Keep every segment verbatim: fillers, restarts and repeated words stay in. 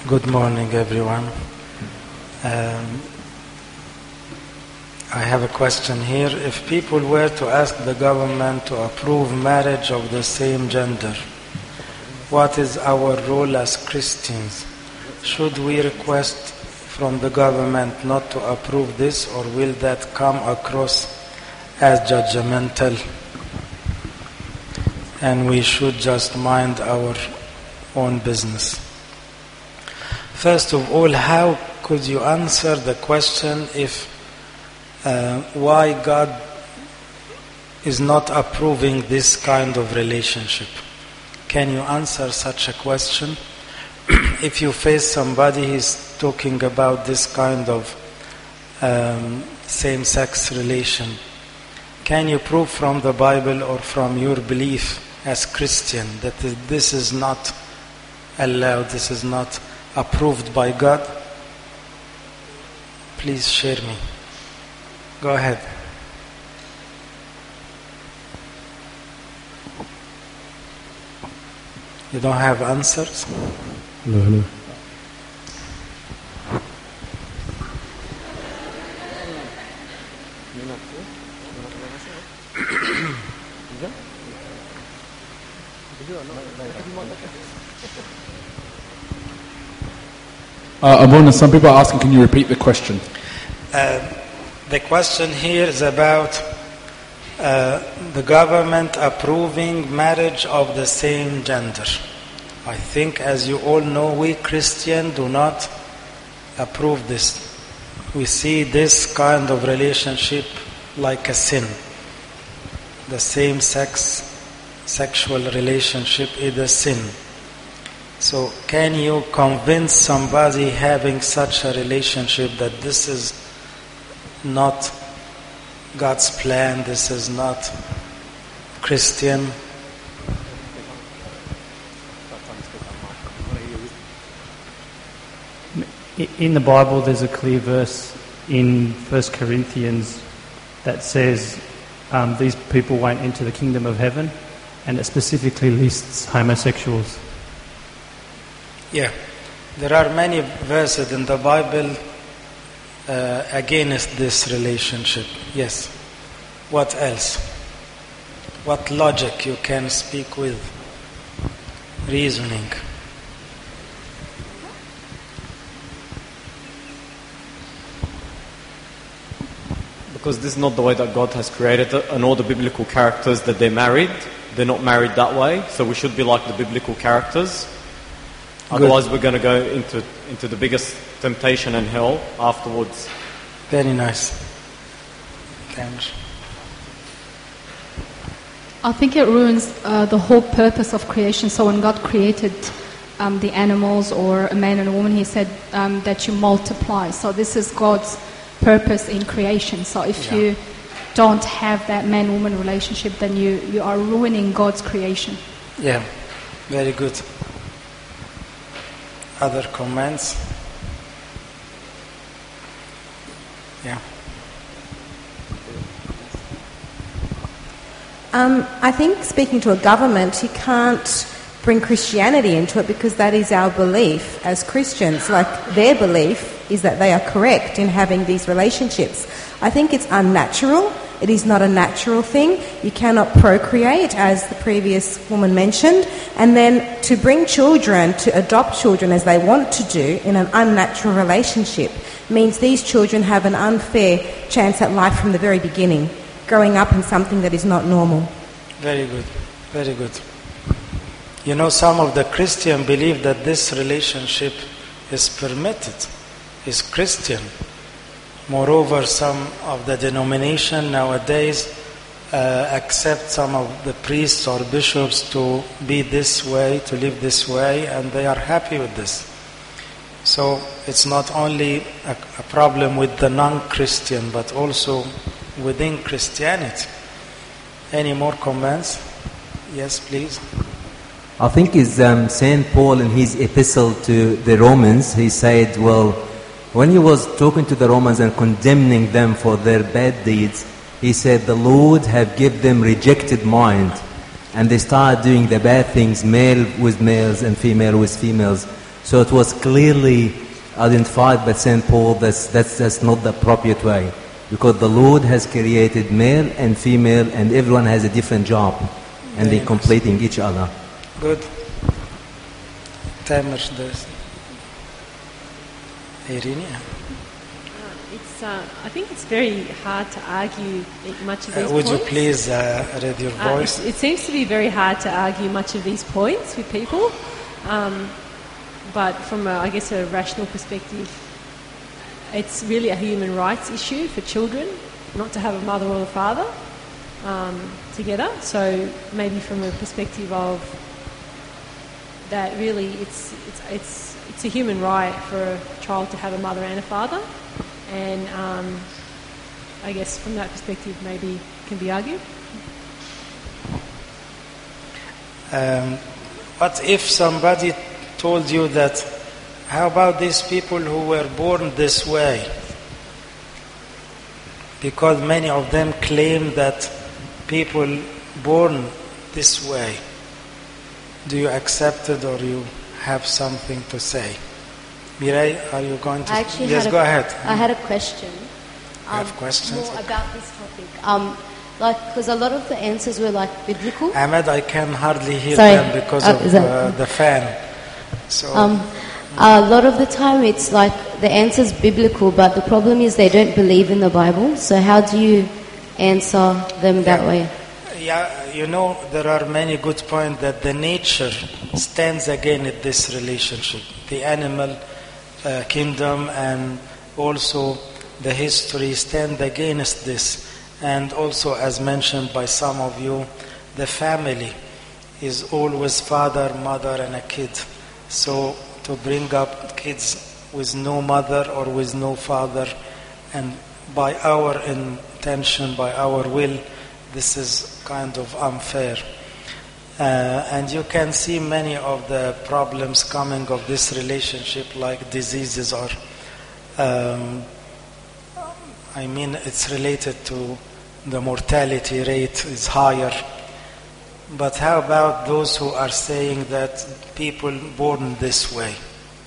Good morning, everyone. Um, I have a question here. If people were to ask the government to approve marriage of the same gender, what is our role as Christians? Should we request from the government not to approve this, or will that come across as judgmental and we should just mind our own business? First of all, how could you answer the question if uh, why God is not approving this kind of relationship? Can you answer such a question? If you face somebody who's talking about this kind of um, same-sex relation, can you prove from the Bible or from your belief as Christian that this is not allowed, this is not approved by God? Please share me. Go ahead. You don't have answers? No, no. Uh, Abuna, some people are asking, can you repeat the question? Uh, the question here is about uh, the government approving marriage of the same gender. I think, as you all know, we Christians do not approve this. We see this kind of relationship like a sin. The same-sex sexual relationship is a sin. So can you convince somebody having such a relationship that this is not God's plan, this is not Christian? In the Bible there's a clear verse in First Corinthians that says um, these people won't enter the kingdom of heaven, and it specifically lists homosexuals. Yeah, there are many verses in the Bible uh, against this relationship. Yes. What else? What logic you can speak with? Reasoning. Because this is not the way that God has created it, and all the biblical characters that they're married, they're not married that way, so we should be like the biblical characters. Otherwise, we're going to go into into the biggest temptation and hell afterwards. Very nice. Thanks. I think it ruins uh, the whole purpose of creation. So when God created um, the animals or a man and a woman, He said um, that you multiply. So this is God's purpose in creation. So if yeah. you don't have that man-woman relationship, then you, you are ruining God's creation. Yeah, very good. Other comments? Yeah. Um, I think speaking to a government, you can't bring Christianity into it because that is our belief as Christians. Like, their belief is that they are correct in having these relationships. I think it's unnatural. It is not a natural thing. You cannot procreate, as the previous woman mentioned. And then to bring children, to adopt children as they want to do in an unnatural relationship means these children have an unfair chance at life from the very beginning, growing up in something that is not normal. Very good. Very good. You know, some of the Christians believe that this relationship is permitted, is Christian. Moreover, some of the denomination nowadays uh, accept some of the priests or bishops to be this way, to live this way, and they are happy with this. So it's not only a, a problem with the non-Christian, but also within Christianity. Any more comments? Yes, please. I think it's um, Saint Paul in his epistle to the Romans, he said, well, when he was talking to the Romans and condemning them for their bad deeds, he said, the Lord have given them rejected mind, and they started doing the bad things, male with males and female with females. So it was clearly identified by Saint Paul that's, that's, that's not the appropriate way. Because the Lord has created male and female and everyone has a different job. And they're completing each other. Good. Tamer, there's Irene. It's, uh, I think it's very hard to argue much of these Uh, would points. you please uh, read your Uh, voice? it, it seems to be very hard to argue much of these points with people, um, but from, a, I guess, a rational perspective, it's really a human rights issue for children not to have a mother or a father um, together. So maybe from a perspective of that, really, it's it's it's it's a human right for a child to have a mother and a father, and um, I guess from that perspective, maybe can be argued. Um, what if somebody told you that, how about these people who were born this way? Because many of them claim that people born this way. Do you accept it or you have something to say? Mireille, are you going to? I actually yes, had a, go ahead. I had a question. You have questions? More about this topic. Um, like, because a lot of the answers were like biblical. Ahmed, I can hardly hear Sorry. them because Uh, of is that- uh, the fan. So, Um, a lot of the time it's like the answer's biblical, but the problem is they don't believe in the Bible. So how do you answer them that Yeah. way? yeah, you know, there are many good points that the nature stands against this relationship. The animal uh, kingdom and also the history stand against this. And also, as mentioned by some of you, the family is always father, mother, and a kid. So to bring up kids with no mother or with no father, and by our intention, by our will, this is kind of unfair. Uh, and you can see many of the problems coming of this relationship, like diseases or, um, I mean, it's related to the mortality rate is higher. But how about those who are saying that people born this way?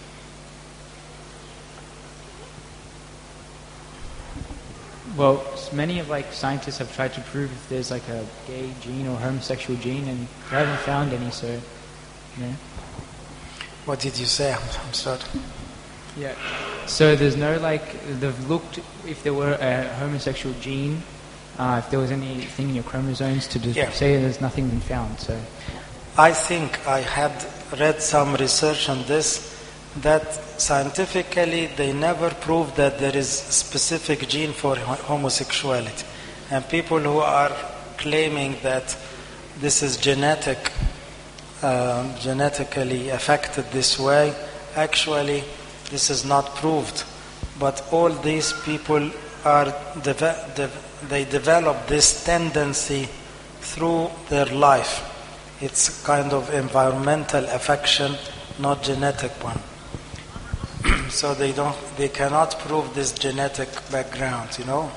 Well, s- many of like scientists have tried to prove if there's like a gay gene or homosexual gene, and they haven't found any. So, you know. What did you say? I'm, I'm sorry. Yeah. So there's no like they've looked if there were a homosexual gene, uh, if there was anything in your chromosomes to just Yeah. say there's nothing been found. So. I think I had read some research on this, that scientifically they never proved that there is a specific gene for ho- homosexuality. And people who are claiming that this is genetic, um, genetically affected this way, actually this is not proved. But all these people are, deve- de- they develop this tendency through their life. It's kind of environmental affection, not genetic one. So they don't, they cannot prove this genetic background, you know.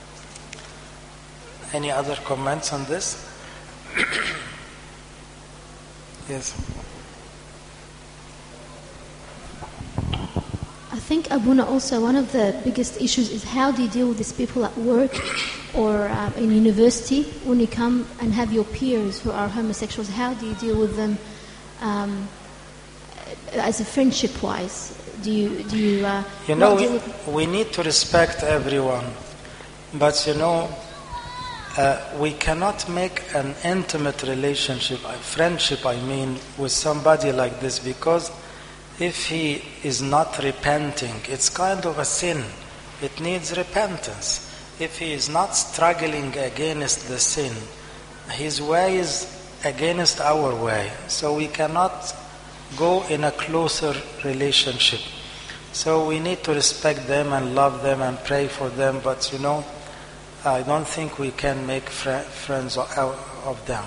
Any other comments on this? Yes. I think, Abuna, also one of the biggest issues is how do you deal with these people at work or uh, in university when you come and have your peers who are homosexuals? How do you deal with them um, as a friendship-wise? Do you do you? Uh, You know, not deal we, with- we need to respect everyone, but you know, uh, we cannot make an intimate relationship, a friendship, I mean, with somebody like this, because if he is not repenting, it's kind of a sin. It needs repentance. If he is not struggling against the sin, his way is against our way. So we cannot go in a closer relationship. So we need to respect them and love them and pray for them. But you know, I don't think we can make fr- friends of, of them.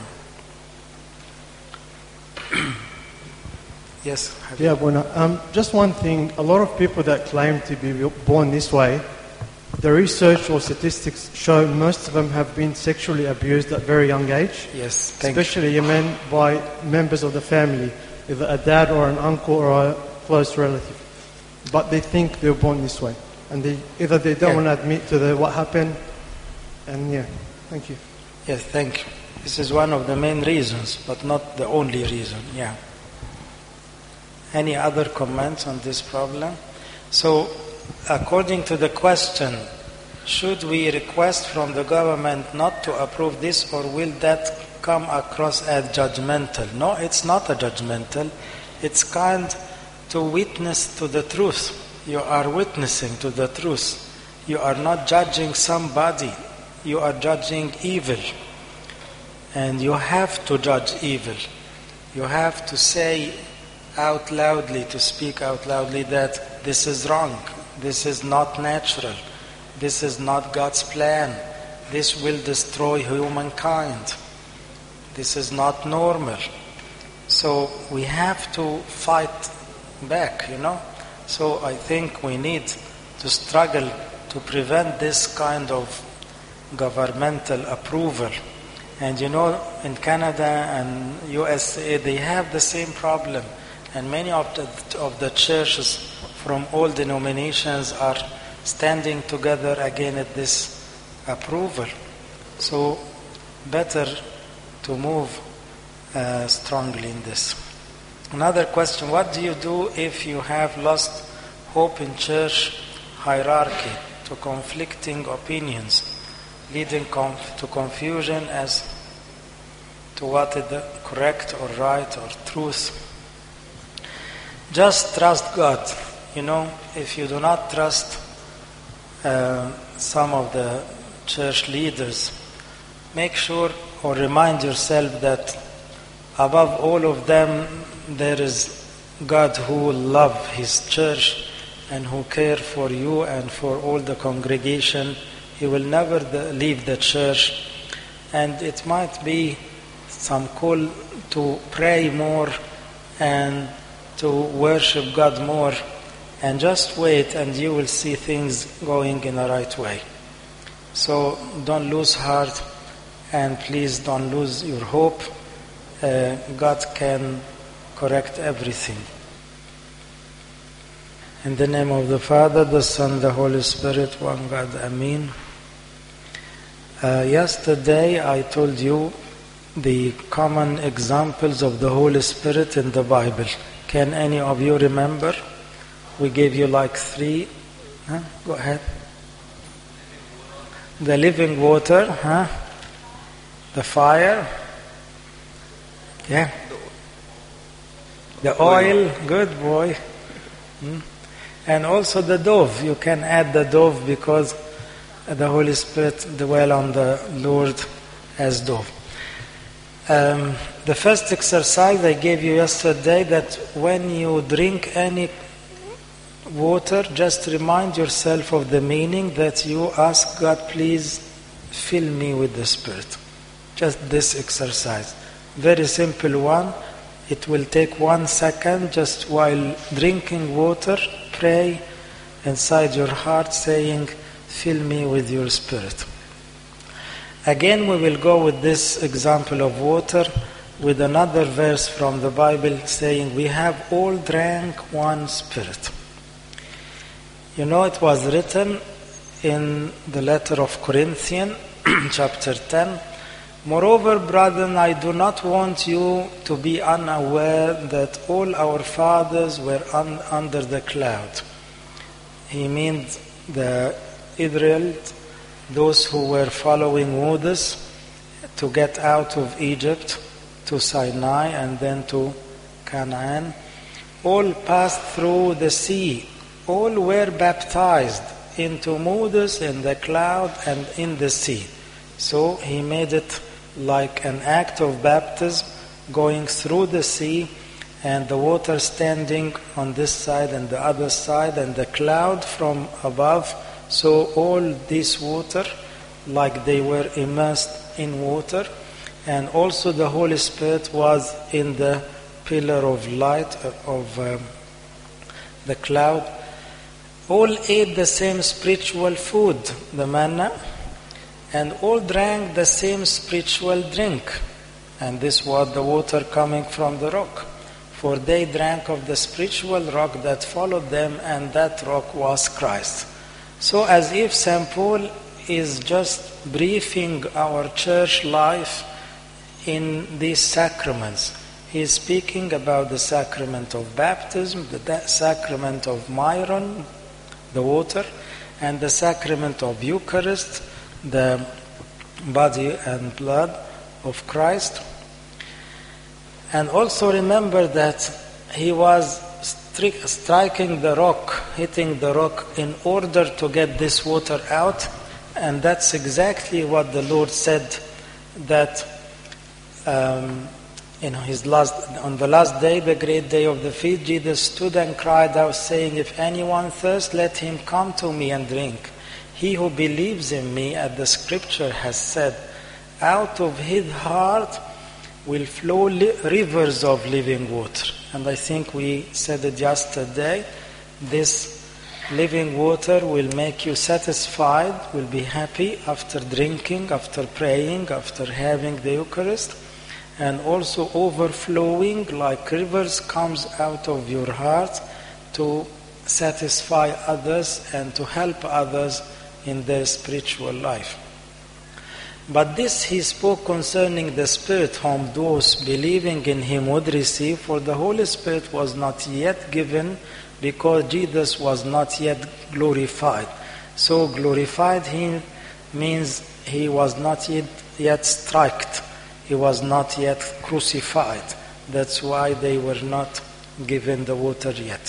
Yes. have you- Yeah, bueno, um, just one thing. A lot of people that claim to be born this way, the research or statistics show most of them have been sexually abused at very young age. Yes, thank you. Especially men by members of the family, either a dad or an uncle or a close relative, but they think they were born this way, and they either they don't Yeah. want to admit to the, what happened, and yeah, thank you. Yes, thank you. This is one of the main reasons, but not the only reason. Yeah. Any other comments on this problem? So, according to the question, should we request from the government not to approve this, or will that come across as judgmental? No, it's not a judgmental. It's kind to witness to the truth. You are witnessing to the truth. You are not judging somebody. You are judging evil. And you have to judge evil. You have to say out loudly, to speak out loudly that this is wrong. This is not natural. This is not God's plan. This will destroy humankind. This is not normal. So we have to fight back, you know. So I think we need to struggle to prevent this kind of governmental approval. And you know, in Canada and U S A, they have the same problem. And many of the, of the churches from all denominations are standing together again at this approval. So better to move uh, strongly in this. Another question, what do you do if you have lost hope in church hierarchy to conflicting opinions, leading conf- to confusion as to what is the correct or right or truth? Just trust God. You know, if you do not trust uh, some of the church leaders, make sure or remind yourself that above all of them there is God who will love His church and who care for you and for all the congregation. He will never the, leave the church. And it might be some call to pray more and to worship God more, and just wait and you will see things going in the right way. So don't lose heart, and please don't lose your hope. Uh, God can correct everything. In the name of the Father, the Son, the Holy Spirit, one God, Amen. Uh, yesterday I told you the common examples of the Holy Spirit in the Bible. Can any of you remember? We gave you like three. Huh? Go ahead. The living water, huh? The fire. Yeah. The oil, good boy. Hmm? And also the dove. You can add the dove because the Holy Spirit dwell on the Lord as dove. Um, the first exercise I gave you yesterday, that when you drink any water, just remind yourself of the meaning, that you ask God, please fill me with the Spirit. Just this exercise. Very simple one. It will take one second. Just while drinking water, pray inside your heart saying, fill me with your Spirit. Again, we will go with this example of water with another verse from the Bible saying, we have all drank one Spirit. You know, it was written in the letter of Corinthians, chapter ten, moreover, brethren, I do not want you to be unaware that all our fathers were un- under the cloud. He means the Israelites, those who were following Moses to get out of Egypt to Sinai and then to Canaan, all passed through the sea. All were baptized into Moses in the cloud and in the sea. So he made it like an act of baptism, going through the sea and the water standing on this side and the other side and the cloud from above. So all this water, like they were immersed in water, and also the Holy Spirit was in the pillar of light of um, the cloud. All ate the same spiritual food, the manna, and all drank the same spiritual drink. And this was the water coming from the rock. for they drank of the spiritual rock that followed them, and that rock was Christ. So as if Saint Paul is just briefing our church life in these sacraments. He is speaking about the sacrament of baptism, the sacrament of Myron, the water, and the sacrament of Eucharist, the body and blood of Christ. And also remember that he was stri- striking the rock, hitting the rock in order to get this water out. And that's exactly what the Lord said, that um, you know, his last, on the last day, the great day of the feast, Jesus stood and cried out, saying, "If anyone thirsts, let him come to me and drink. He who believes in me, as the scripture has said, out of his heart will flow li- rivers of living water." And I think we said it yesterday, this living water will make you satisfied, will be happy after drinking, after praying, after having the Eucharist, and also overflowing like rivers comes out of your heart to satisfy others and to help others in their spiritual life. But this he spoke concerning the Spirit, whom those believing in him would receive, for the Holy Spirit was not yet given, because Jesus was not yet glorified. So glorified he means he was not yet, yet striked. He was not yet crucified. That's why they were not given the water yet.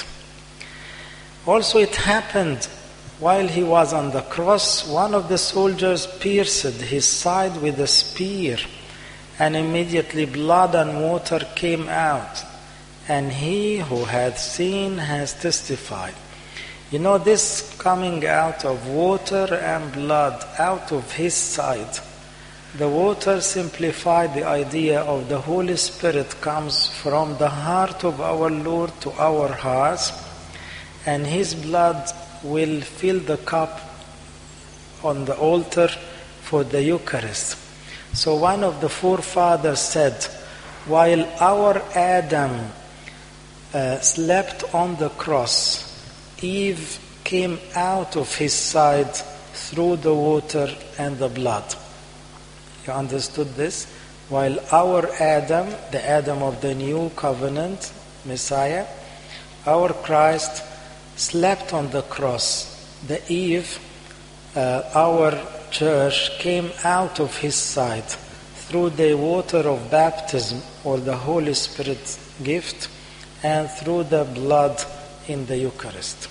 Also it happened while he was on the cross, one of the soldiers pierced his side with a spear, and immediately blood and water came out. And he who had seen has testified. You know, this coming out of water and blood out of his side, the water simplified the idea of the Holy Spirit comes from the heart of our Lord to our hearts, and his blood will fill the cup on the altar for the Eucharist. So one of the forefathers said, while our Adam uh, slept on the cross, Eve came out of his side through the water and the blood. You understood this? While our Adam, the Adam of the new covenant, Messiah, our Christ, slept on the cross, the Eve, uh, our church, came out of his side through the water of baptism or the Holy Spirit gift and through the blood in the Eucharist.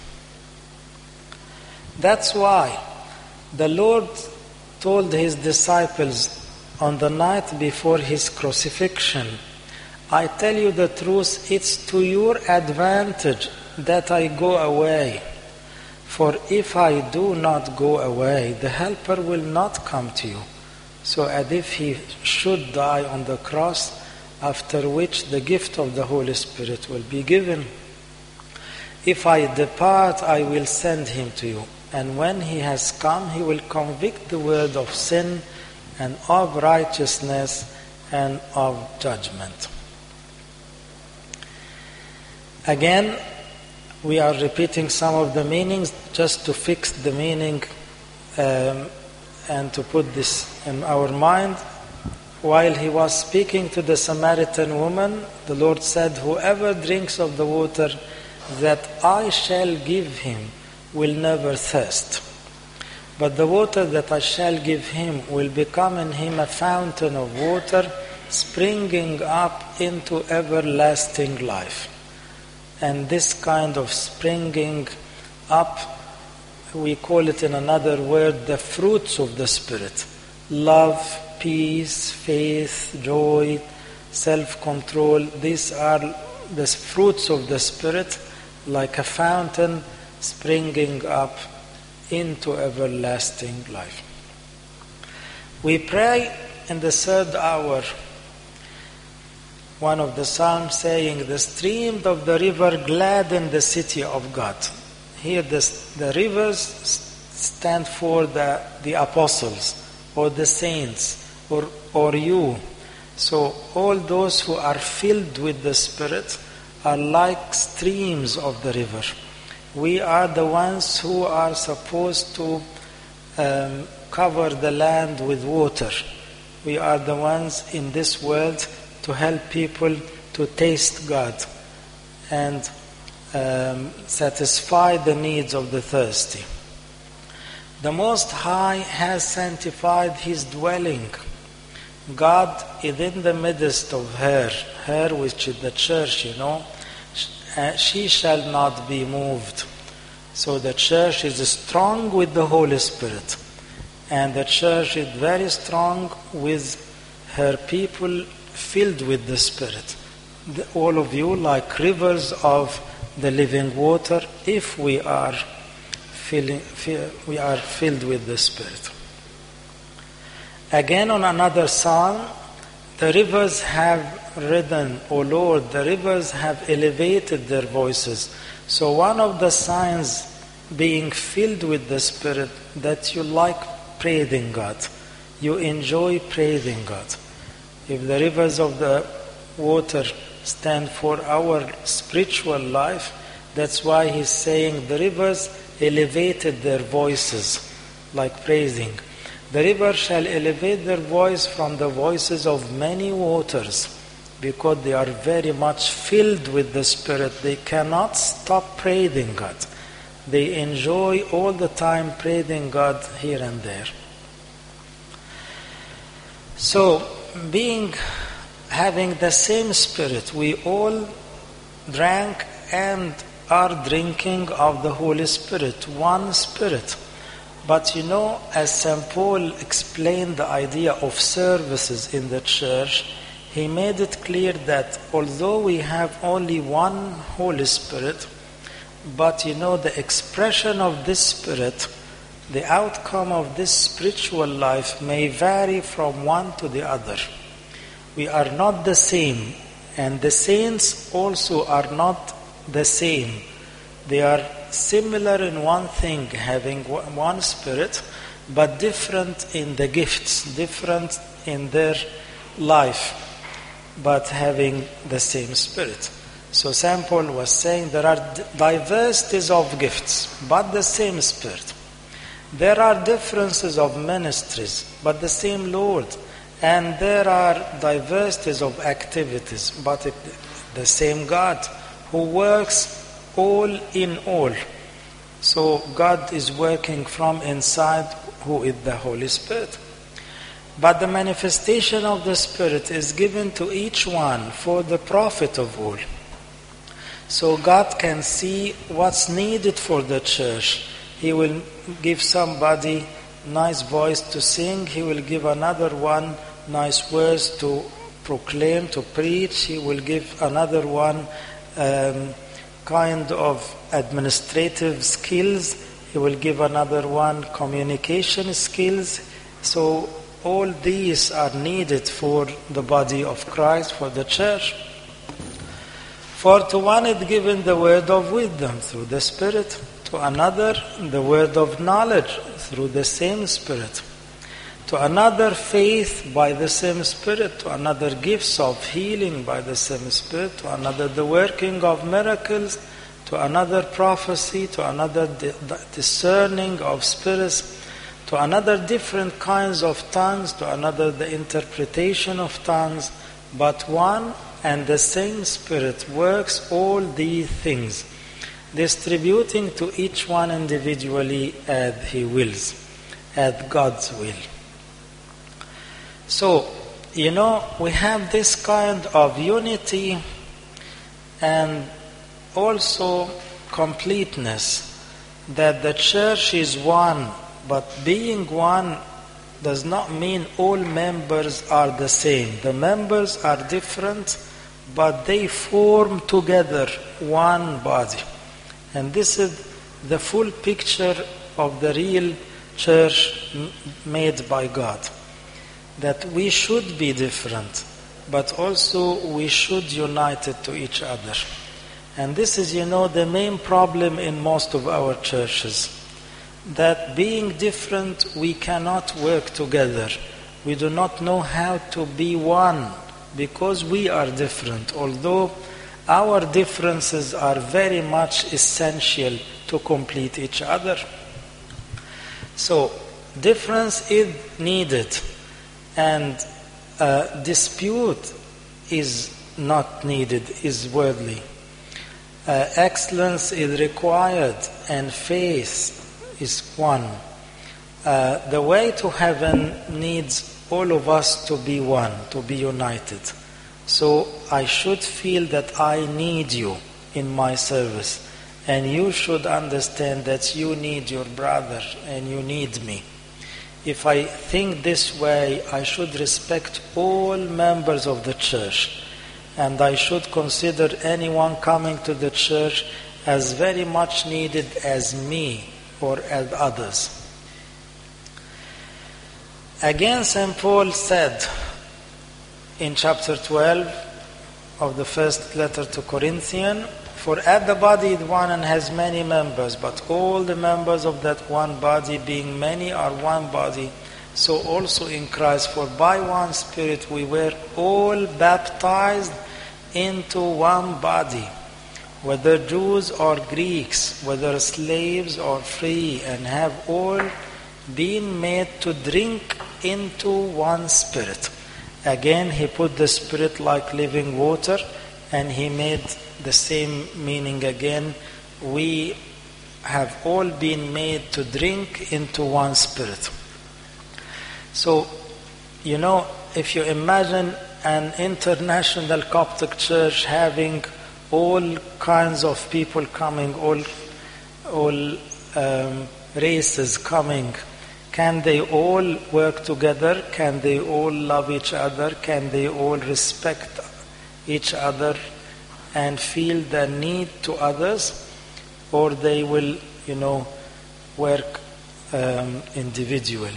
That's why the Lord told his disciples on the night before his crucifixion, I tell you the truth, it's to your advantage that I go away. For if I do not go away, the Helper will not come to you. So as if he should die on the cross, after which the gift of the Holy Spirit will be given. If I depart, I will send him to you. And when he has come, he will convict the world of sin and of righteousness and of judgment. Again, we are repeating some of the meanings just to fix the meaning um, and to put this in our mind. While he was speaking to the Samaritan woman, the Lord said, whoever drinks of the water that I shall give him will never thirst. But the water that I shall give him will become in him a fountain of water springing up into everlasting life. And this kind of springing up, we call it in another word, the fruits of the Spirit. Love, peace, faith, joy, self-control. These are the fruits of the Spirit, like a fountain springing up into everlasting life. We pray in the third hour, one of the psalms saying, the stream of the river gladdened the city of God. Here the, the rivers stand for the, the apostles or the saints or, or you. So all those who are filled with the Spirit are like streams of the river. We are the ones who are supposed to um, cover the land with water. We are the ones in this world to help people to taste God and um, satisfy the needs of the thirsty. The Most High has sanctified His dwelling. God is in the midst of her, her which is the church, you know. She shall not be moved. So the church is strong with the Holy Spirit. And the church is very strong with her people filled with the Spirit. The, all of you like rivers of the living water if we are, filling, fill, we are filled with the Spirit. Again on another psalm, the rivers have risen, O Lord, the rivers have elevated their voices. So one of the signs being filled with the Spirit that you like praising God. You enjoy praising God. If the rivers of the water stand for our spiritual life, that's why he's saying the rivers elevated their voices like praising. The river shall elevate their voice from the voices of many waters, because they are very much filled with the Spirit. They cannot stop praising God. They enjoy all the time praising God here and there. So, being, having the same Spirit, we all drank and are drinking of the Holy Spirit, one Spirit. But you know, as Saint Paul explained the idea of services in the church, he made it clear that although we have only one Holy Spirit, but you know, the expression of this Spirit, the outcome of this spiritual life may vary from one to the other. We are not the same, and the saints also are not the same. They are similar in one thing, having one Spirit, but different in the gifts, different in their life, but having the same Spirit. So Saint Paul was saying there are diversities of gifts, but the same Spirit. There are differences of ministries, but the same Lord. And there are diversities of activities, but it, the same God who works all in all. So God is working from inside, who is the Holy Spirit. But the manifestation of the Spirit is given to each one for the profit of all. So God can see what's needed for the church. He will give somebody nice voice to sing. He will give another one nice words to proclaim, to preach. He will give another one um, kind of administrative skills. He will give another one communication skills. So all these are needed for the body of Christ, for the church. For to one is given the word of wisdom through the Spirit, to another the word of knowledge through the same Spirit, to another faith by the same Spirit, to another gifts of healing by the same Spirit, to another the working of miracles, to another prophecy, to another discerning of spirits, to another different kinds of tongues, to another the interpretation of tongues. But one and the same Spirit works all these things, distributing to each one individually as He wills, as God's will. So, you know, we have this kind of unity and also completeness, that the church is one, but being one does not mean all members are the same. The members are different, but they form together one body. And this is the full picture of the real church made by God. That we should be different, but also we should unite it to each other. And this is, you know, the main problem in most of our churches. That being different, we cannot work together. We do not know how to be one, because we are different. Although Our differences are very much essential to complete each other. So, difference is needed, and uh, dispute is not needed, is worldly. Uh, excellence is required, and faith is one. Uh, the way to heaven needs all of us to be one, to be united. So I should feel that I need you in my service, and you should understand that you need your brother and you need me. If I think this way, I should respect all members of the church, and I should consider anyone coming to the church as very much needed as me or as others. Again, Saint Paul said in chapter twelve of the first letter to Corinthians, "For as the body is one and has many members, but all the members of that one body, being many, are one body, so also in Christ. For by one Spirit we were all baptized into one body, whether Jews or Greeks, whether slaves or free, and have all been made to drink into one Spirit." Again, he put the Spirit like living water, and he made the same meaning again. We have all been made to drink into one Spirit. So, you know, if you imagine an international Coptic church having all kinds of people coming, all, all um, races coming, can they all work together? Can they all love each other? Can they all respect each other and feel the need to others? Or they will, you know, work um, individually?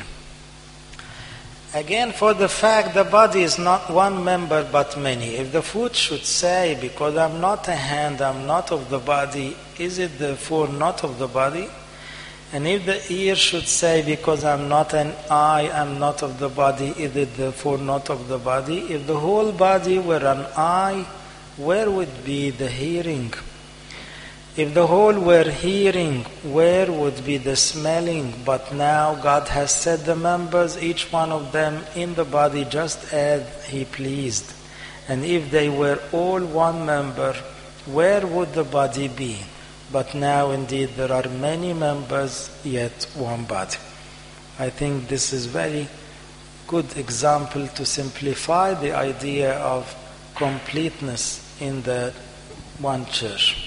Again, for the fact the body is not one member but many. If the foot should say, because I'm not a hand, I'm not of the body, is it therefore not of the body? And if the ear should say, because I'm not an eye, I'm not of the body, is it therefore not of the body? If the whole body were an eye, where would be the hearing? If the whole were hearing, where would be the smelling? But now God has set the members, each one of them, in the body just as He pleased. And if they were all one member, where would the body be? But now indeed there are many members, yet one body. I think this is very good example to simplify the idea of completeness in the one church.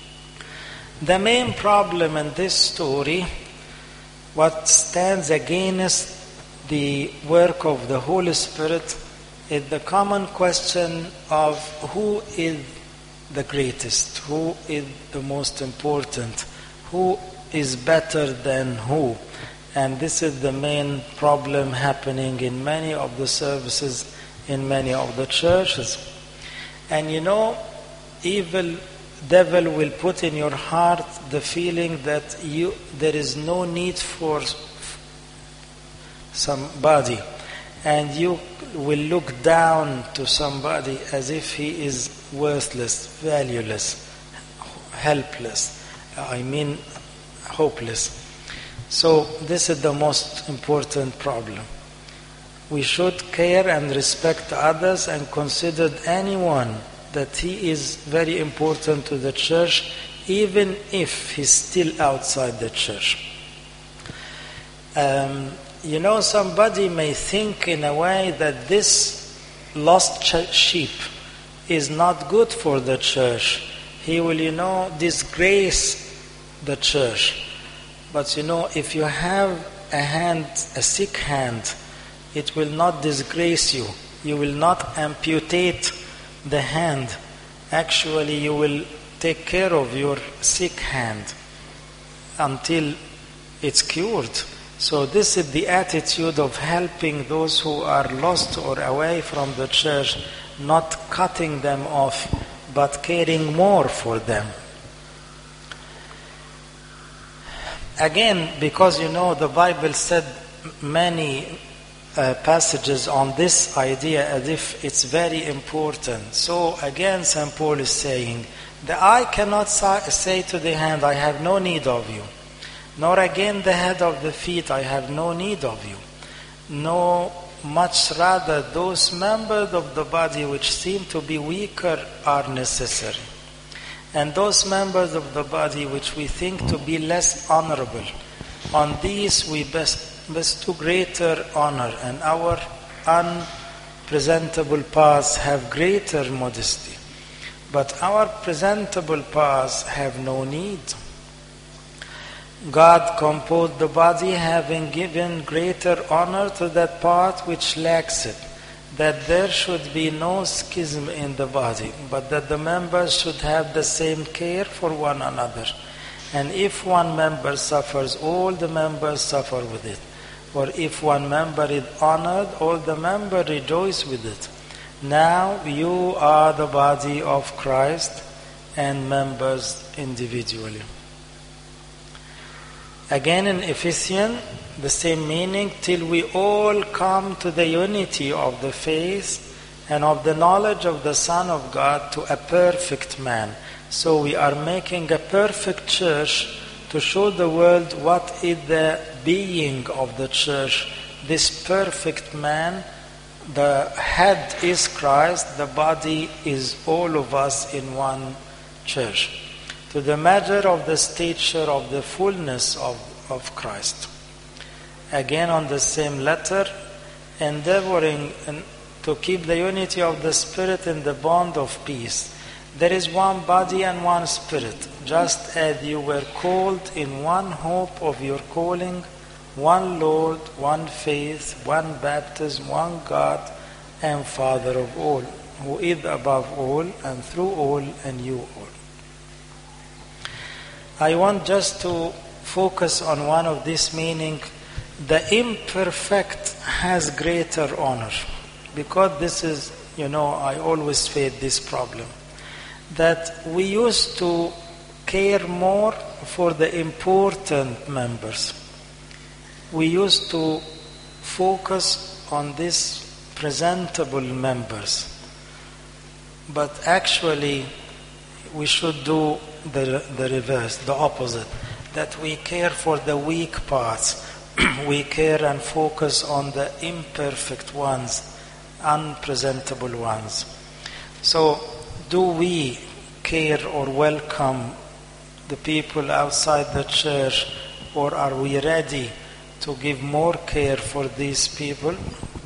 The main problem in this story, what stands against the work of the Holy Spirit, is the common question of who is the greatest, who is the most important, who is better than who. And this is the main problem happening in many of the services in many of the churches. And you know, evil devil will put in your heart the feeling that you there is no need for somebody, and you will look down to somebody as if he is worthless, valueless, helpless, I mean hopeless. So this is the most important problem. We should care and respect others and consider anyone that he is very important to the church, even if he's still outside the church. Um, you know, somebody may think in a way that this lost ch- sheep is not good for the church. He will, you know, disgrace the church. But you know, if you have a hand, a sick hand, it will not disgrace you. You will not amputate the hand. Actually, you will take care of your sick hand until it's cured. So this is the attitude of helping those who are lost or away from the church, not cutting them off, but caring more for them. Again, because you know the Bible said many uh, passages on this idea as if it's very important. So again, Saint Paul is saying, the eye cannot say to the hand, I have no need of you. Nor again the head of the feet, I have no need of you. No, much rather those members of the body which seem to be weaker are necessary. And those members of the body which we think to be less honorable, on these we best bestow greater honor, and our unpresentable parts have greater modesty. But our presentable parts have no need. God composed the body, having given greater honor to that part which lacks it, that there should be no schism in the body, but that the members should have the same care for one another. And if one member suffers, all the members suffer with it. Or if one member is honored, all the members rejoice with it. Now you are the body of Christ and members individually. Again in Ephesians, the same meaning, till we all come to the unity of the faith and of the knowledge of the Son of God, to a perfect man. So we are making a perfect church to show the world what is the being of the church. This perfect man, the head is Christ, the body is all of us in one church, to the measure of the stature of the fullness of, of Christ. Again on the same letter, endeavoring to keep the unity of the Spirit in the bond of peace. There is one body and one Spirit, just as you were called in one hope of your calling, one Lord, one faith, one baptism, one God and Father of all, who is above all and through all and you all. I want just to focus on one of this meaning. The imperfect has greater honor, because this is, you know, I always face this problem, that we used to care more for the important members. We used to focus on these presentable members. But actually, we should do the, the reverse, the opposite, that we care for the weak parts. We care and focus on the imperfect ones, unpresentable ones. So, do we care or welcome the people outside the church, or are we ready to give more care for these people?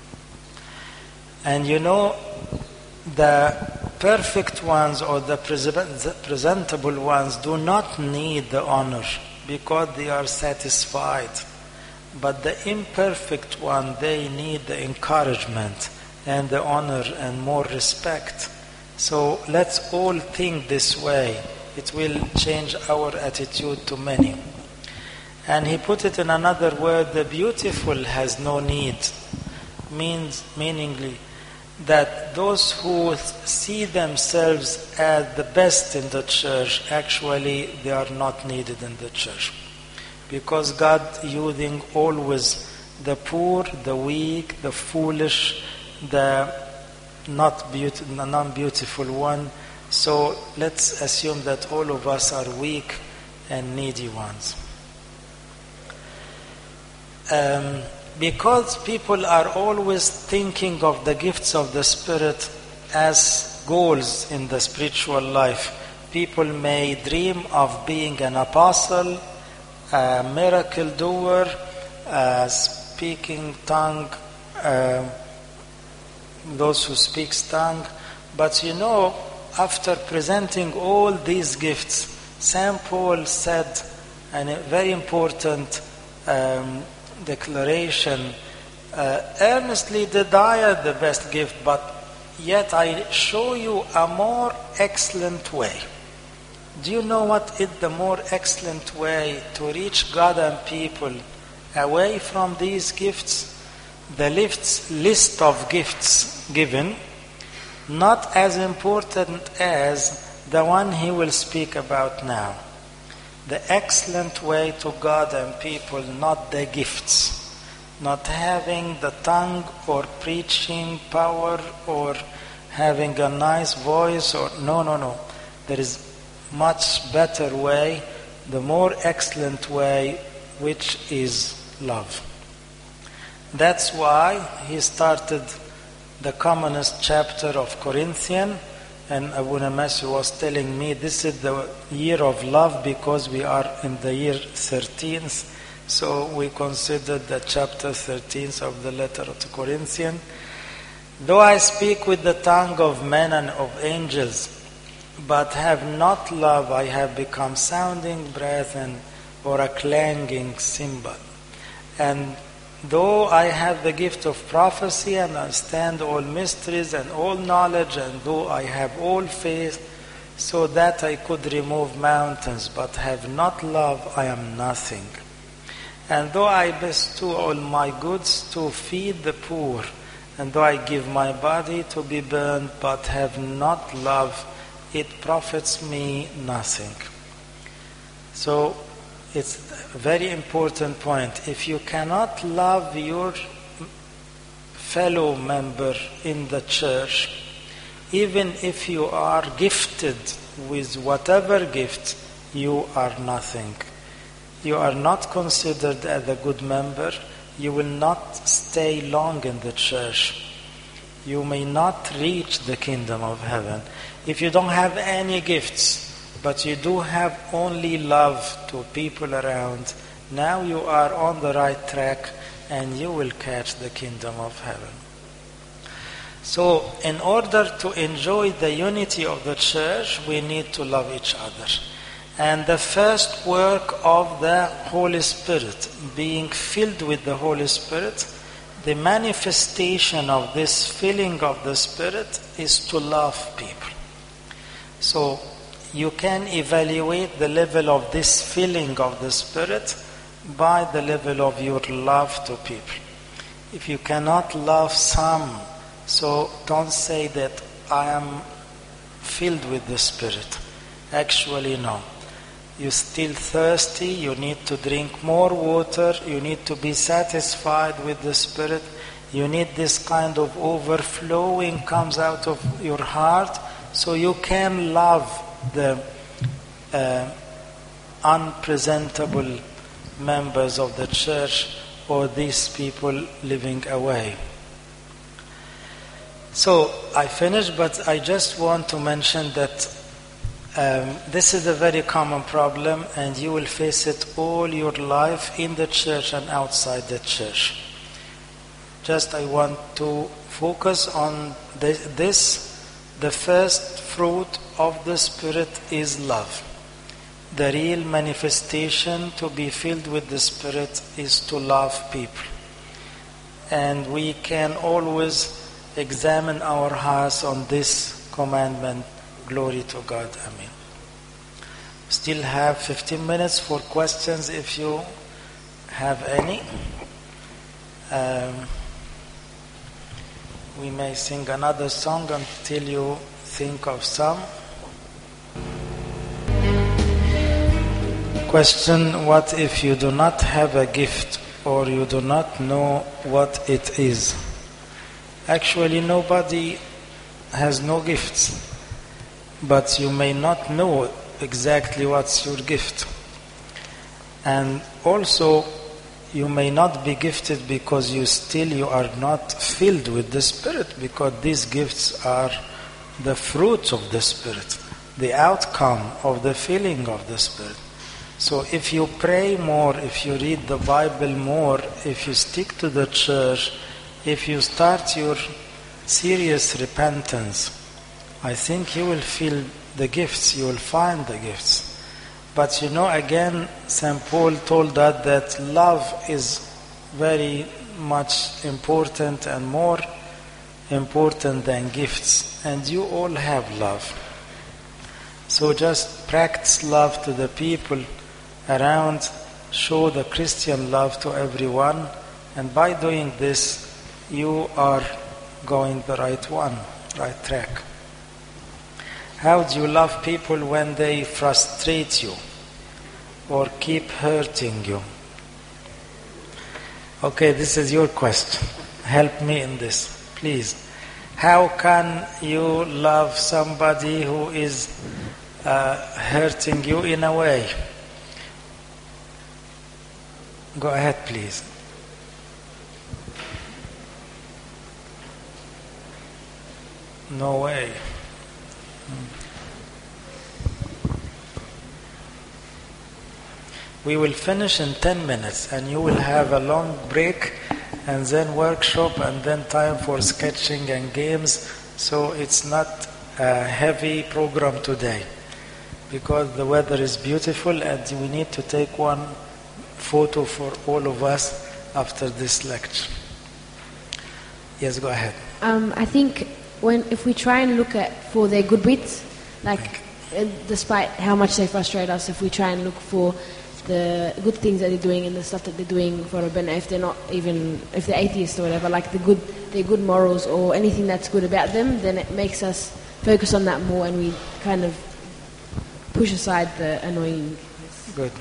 And you know, the perfect ones or the presentable ones do not need the honor because they are satisfied. But the imperfect one, they need the encouragement and the honor and more respect. So let's all think this way. It will change our attitude to many. And he put it in another word, the beautiful has no need. Means, meaningly, that those who see themselves as the best in the church, actually they are not needed in the church. Because God using always the poor, the weak, the foolish, the not beautiful, the non-beautiful one. So let's assume that all of us are weak and needy ones. Um, because people are always thinking of the gifts of the Spirit as goals in the spiritual life, people may dream of being an apostle, a miracle doer, a speaking tongue, uh, those who speak tongue. But you know, after presenting all these gifts, Saint Paul said, and a very important um, declaration, uh, earnestly desire the best gift, but yet I show you a more excellent way. Do you know what is the more excellent way to reach God and people away from these gifts? The list, list of gifts given, not as important as the one he will speak about now. The excellent way to God and people, not the gifts. not having the tongue or preaching power or having a nice voice or no, no, no. There is much better way, the more excellent way, which is love. That's why he started the commonest chapter of Corinthians, and Abu Namassi was telling me this is the year of love because we are in the year thirteenth, so we considered the chapter thirteenth of the letter to Corinthians. Though I speak with the tongue of men and of angels, but have not love, I have become sounding breath and or a clanging cymbal. And though I have the gift of prophecy and understand all mysteries and all knowledge, and though I have all faith, so that I could remove mountains, but have not love, I am nothing. And though I bestow all my goods to feed the poor, and though I give my body to be burned, but have not love, it profits me nothing. So, it's a very important point. If you cannot love your fellow member in the church, even if you are gifted with whatever gift, you are nothing. You are not considered as a good member. You will not stay long in the church. You may not reach the kingdom of heaven. If you don't have any gifts, but you do have only love to people around, now you are on the right track and you will catch the kingdom of heaven. So, in order to enjoy the unity of the church, we need to love each other. And the first work of the Holy Spirit, being filled with the Holy Spirit, the manifestation of this filling of the Spirit is to love people. So, you can evaluate the level of this filling of the Spirit by the level of your love to people. If you cannot love some, so don't say that I am filled with the Spirit. Actually, no. You're still thirsty, you need to drink more water, you need to be satisfied with the Spirit, you need this kind of overflowing comes out of your heart, so you can love the uh, unpresentable members of the church or these people living away. So I finished, but I just want to mention that um, this is a very common problem, and you will face it all your life in the church and outside the church. Just I want to focus on this, this the first fruit of the Spirit is love. The real manifestation to be filled with the Spirit is to love people. And we can always examine our hearts on this commandment. Glory to God. Amen. Still have fifteen minutes for questions if you have any. Um, we may sing another song until you think of some. Question: what if you do not have a gift or you do not know what it is? Actually, nobody has no gifts, but you may not know exactly what's your gift. And also, you may not be gifted because you still you are not filled with the Spirit, because these gifts are the fruit of the Spirit, the outcome of the filling of the Spirit. So if you pray more, if you read the Bible more, if you stick to the church, if you start your serious repentance, I think you will feel the gifts, you will find the gifts. But you know, again, Saint Paul told us that love is very much important and more important than gifts. And you all have love. So just practice love to the people around, show the Christian love to everyone, and by doing this, you are going the right one, right track. How do you love people when they frustrate you or keep hurting you? Okay, this is your question. Help me in this, please. How can you love somebody who is uh, hurting you in a way? Go ahead, please. No way. We will finish in ten minutes and you will have a long break and then workshop and then time for sketching and games. So it's not a heavy program today because the weather is beautiful and we need to take one photo for all of us after this lecture. Yes, go ahead. Um, I think when if we try and look at for their good bits, like uh, despite how much they frustrate us, if we try and look for the good things that they're doing and the stuff that they're doing for Rabbana, if they're not even, if they're atheists or whatever, like the good, their good morals or anything that's good about them, then it makes us focus on that more and we kind of push aside the annoying. Good.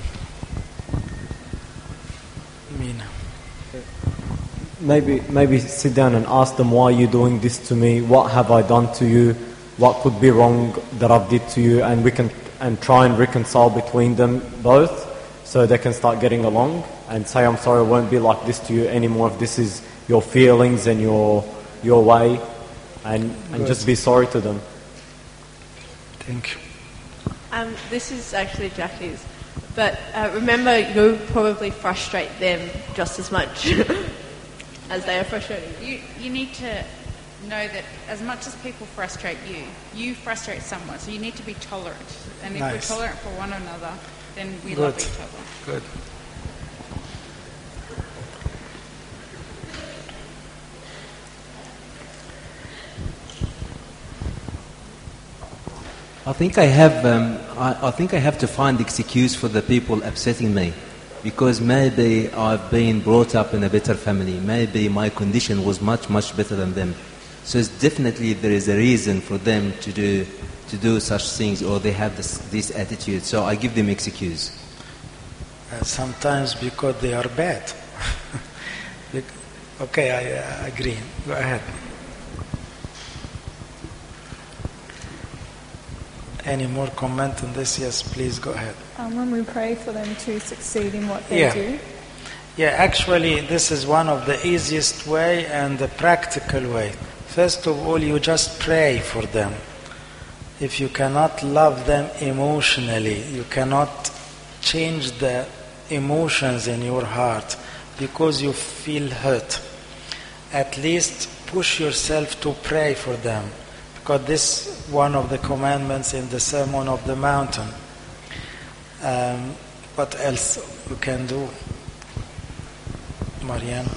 Mina. Maybe, maybe sit down and ask them, why are you doing this to me? What have I done to you? What could be wrong that I've did to you? And we can and try and reconcile between them both, so they can start getting along and say, I'm sorry, I won't be like this to you anymore if this is your feelings and your your way, and, and just be sorry to them. Thank you. Um, this is actually Jackie's, but uh, remember, you probably frustrate them just as much as they are frustrating you. You, you need to know that as much as people frustrate you, you frustrate someone, so you need to be tolerant. And if Nice. we're tolerant for one another, then we Good. love each other. Good. I think I have. Um, I, I think I have to find excuse for the people upsetting me, because maybe I've been brought up in a better family. Maybe my condition was much much better than them. So it's definitely there is a reason for them to do to do such things, or they have this this attitude. So I give them excuse. Uh, sometimes because they are bad. Bec- okay, I uh, agree. Go ahead. Any more comment on this? Yes, please go ahead. Um, when we pray for them to succeed in what they Yeah. do. Yeah, actually, this is one of the easiest way and the practical way. First of all, you just pray for them. If you cannot love them emotionally, you cannot change the emotions in your heart because you feel hurt. At least push yourself to pray for them, because this is one of the commandments in the Sermon of the Mountain. Um, what else you can do? Marianne?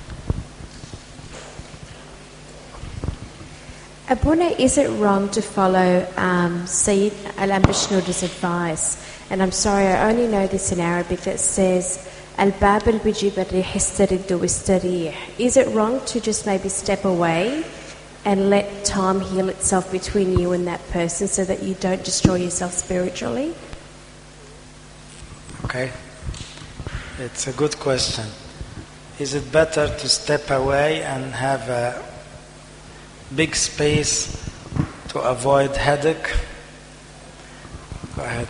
Abuna, is it wrong to follow um, Sayyid al-Ambashnuda's advice? And I'm sorry, I only know this in Arabic, that says, Al-Bab al-Bijib al-Rihistariddu istarih. Is it wrong to just maybe step away and let time heal itself between you and that person so that you don't destroy yourself spiritually? Okay. It's a good question. Is it better to step away and have a big space to avoid headache? Go ahead.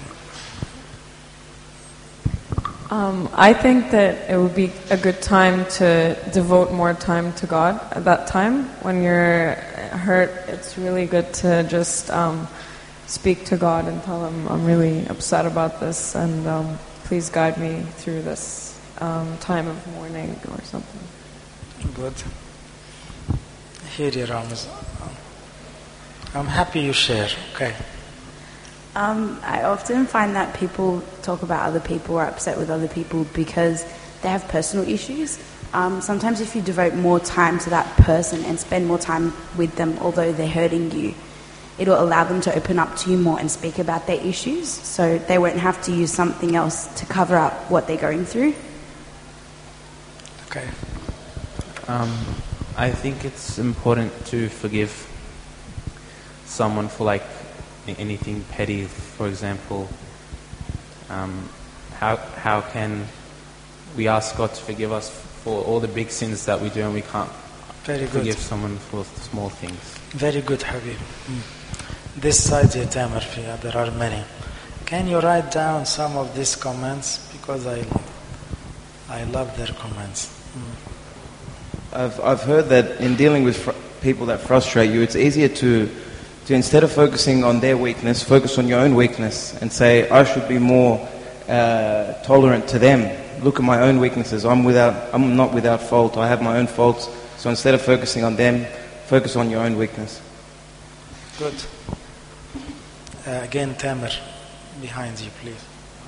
Um, I think that it would be a good time to devote more time to God at that time. When you're hurt, it's really good to just um, speak to God and tell Him, I'm really upset about this, and um, please guide me through this um, time of mourning or something. Good. Here you are. I'm happy you share. Okay. Um, I often find that people talk about other people or are upset with other people because they have personal issues. Um, sometimes if you devote more time to that person and spend more time with them, although they're hurting you, it'll allow them to open up to you more and speak about their issues, so they won't have to use something else to cover up what they're going through. Okay. Um, I think it's important to forgive someone for like anything petty. For example, um, how how can we ask God to forgive us for all the big sins that we do, and we can't Very good. forgive someone for small things. Very good, Habib. Mm. This side, yeah, Tamer, yeah, there are many. Can you write down some of these comments? Because I, I love their comments. Mm. I've I've heard that in dealing with fr- people that frustrate you, it's easier to to instead of focusing on their weakness, focus on your own weakness and say, I should be more uh, tolerant to them. Look at my own weaknesses. I'm without. I'm not without fault. I have my own faults. So instead of focusing on them, focus on your own weakness. Good. Uh, again, Tamer, behind you, please.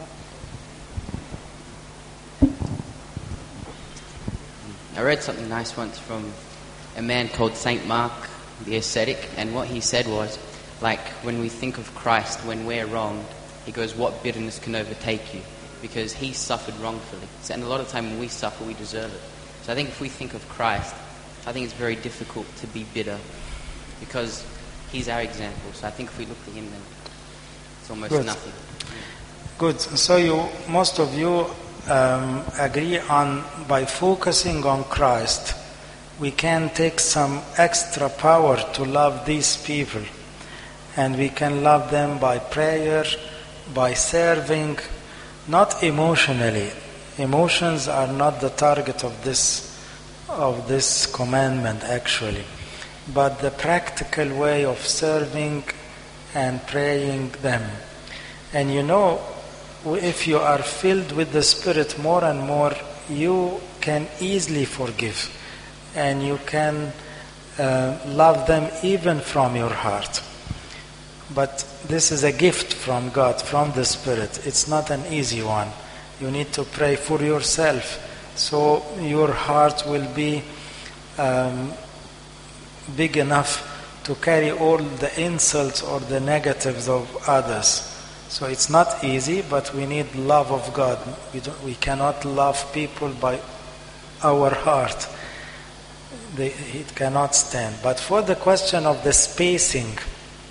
I read something nice once from a man called Saint Mark the Ascetic, and what he said was, like, when we think of Christ, when we're wronged, he goes, what bitterness can overtake you? Because he suffered wrongfully. So, and a lot of time when we suffer, we deserve it. So I think if we think of Christ, I think it's very difficult to be bitter, because he's our example. So I think if we look to him, then it's almost Good. nothing. Good. So you, most of you um, agree on, by focusing on Christ, we can take some extra power to love these people. And we can love them by prayer, by serving, not emotionally. Emotions are not the target of this of this commandment, actually, but the practical way of serving and praying them. And you know, if you are filled with the Spirit more and more, you can easily forgive, and you can uh, love them even from your heart. But this is a gift from God, from the Spirit. It's not an easy one. You need to pray for yourself, so your heart will be um, big enough to carry all the insults or the negatives of others. So it's not easy, but we need love of God. We, don't, we cannot love people by our heart. They, it cannot stand. But for the question of the spacing,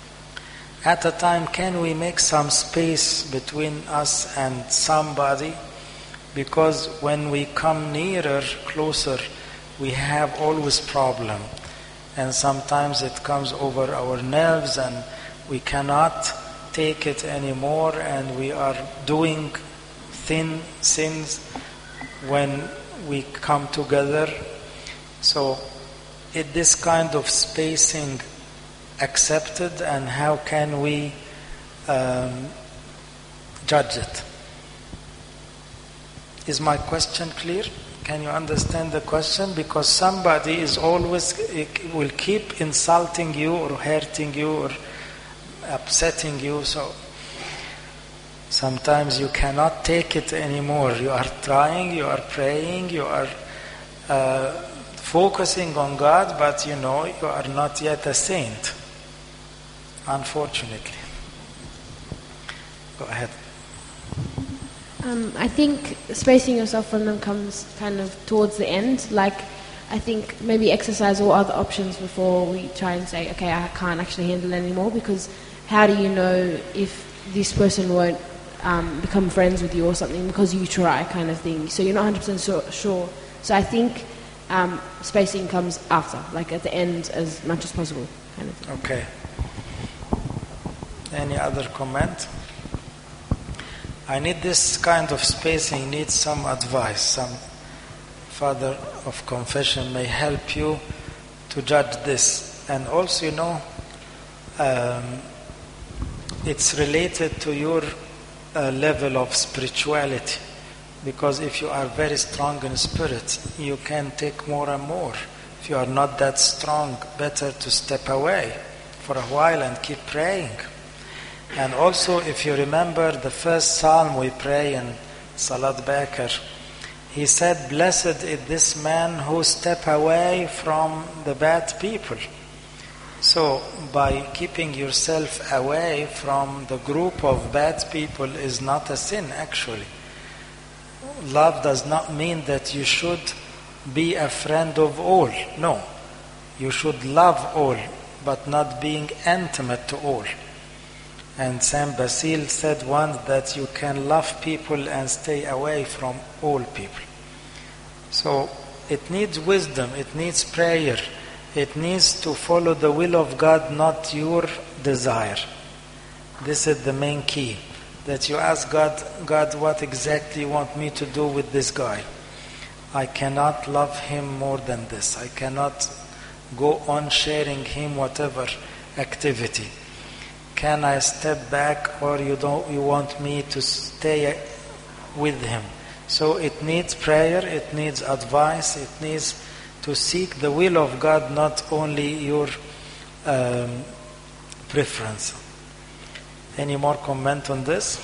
at a time, can we make some space between us and somebody? Because when we come nearer, closer, we have always problem. And sometimes it comes over our nerves and we cannot take it anymore, and we are doing thin sins when we come together. So is this kind of spacing accepted, and how can we um, judge it? Is my question clear? Can you understand the question? Because somebody is always, will keep insulting you or hurting you or upsetting you, so sometimes you cannot take it anymore. You are trying, you are praying, you are uh, focusing on God, but you know you are not yet a saint, unfortunately. Go ahead. Um, I think spacing yourself from them comes kind of towards the end. Like, I think maybe exercise all other options before we try and say, okay, I can't actually handle it anymore, because how do you know if this person won't um, become friends with you or something because you try, kind of thing. So you're not one hundred percent sure. sure. So I think um, spacing comes after, like at the end as much as possible, kind of thing. Okay. Any other comment? I need this kind of spacing, needs some advice. Some father of confession may help you to judge this. And also, you know, um, it's related to your uh, level of spirituality. Because if you are very strong in spirit, you can take more and more. If you are not that strong, better to step away for a while and keep praying. And also, if you remember the first psalm we pray in Salat Bakr, he said, blessed is this man who step away from the bad people. So, by keeping yourself away from the group of bad people is not a sin, actually. Love does not mean that you should be a friend of all. No. You should love all, but not being intimate to all. And Saint Basile said once that you can love people and stay away from all people. So it needs wisdom, it needs prayer, it needs to follow the will of God, not your desire. This is the main key. That you ask God, God, what exactly you want me to do with this guy? I cannot love him more than this. I cannot go on sharing him whatever activity. Can I step back, or you don't? You want me to stay with him? So it needs prayer, it needs advice, it needs to seek the will of God, not only your um, preference. Any more comment on this?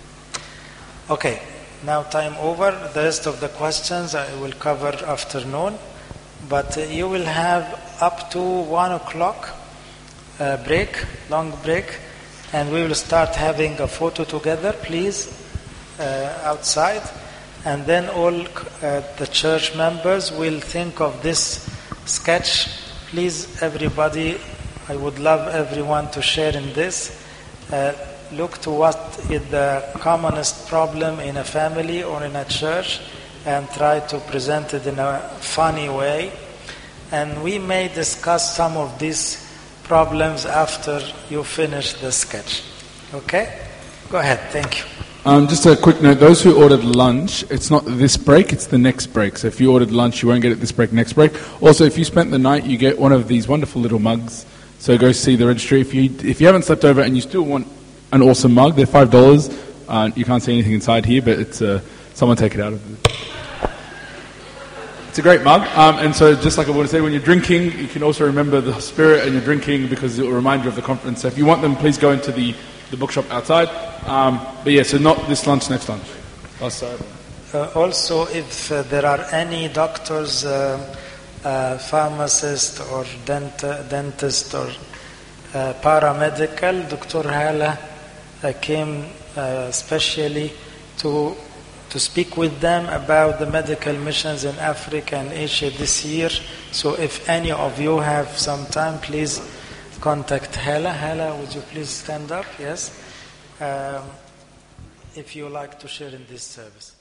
Okay, now time over. The rest of the questions I will cover afternoon, but uh, you will have up to one o'clock uh, break, long break, and we will start having a photo together, please, uh, outside, and then all uh, the church members will think of this sketch. Please, everybody, I would love everyone to share in this. Uh, look to what is the commonest problem in a family or in a church and try to present it in a funny way. And we may discuss some of these problems after you finish the sketch. Okay? Go ahead. Thank you. Um, just a quick note, those who ordered lunch, it's not this break, it's the next break. So if you ordered lunch, you won't get it this break, next break. Also, if you spent the night, you get one of these wonderful little mugs. So go see the registry. If you if you haven't slept over and you still want an awesome mug, they're five dollars. Uh, you can't see anything inside here, but it's uh, someone take it out of it. It's a great mug. Um, and so just like I want to say, when you're drinking, you can also remember the spirit and you're drinking because it will remind you of the conference. So if you want them, please go into the, the bookshop outside. Um, but yeah, so not this lunch, next lunch. Outside. Uh, also, if uh, there are any doctors, uh, uh, pharmacist or dent- dentist or uh, paramedical, Doctor Hala uh, came uh, specially to to speak with them about the medical missions in Africa and Asia this year. So if any of you have some time, please contact Hala. Hala, would you please stand up? Yes. Um, if you like to share in this service.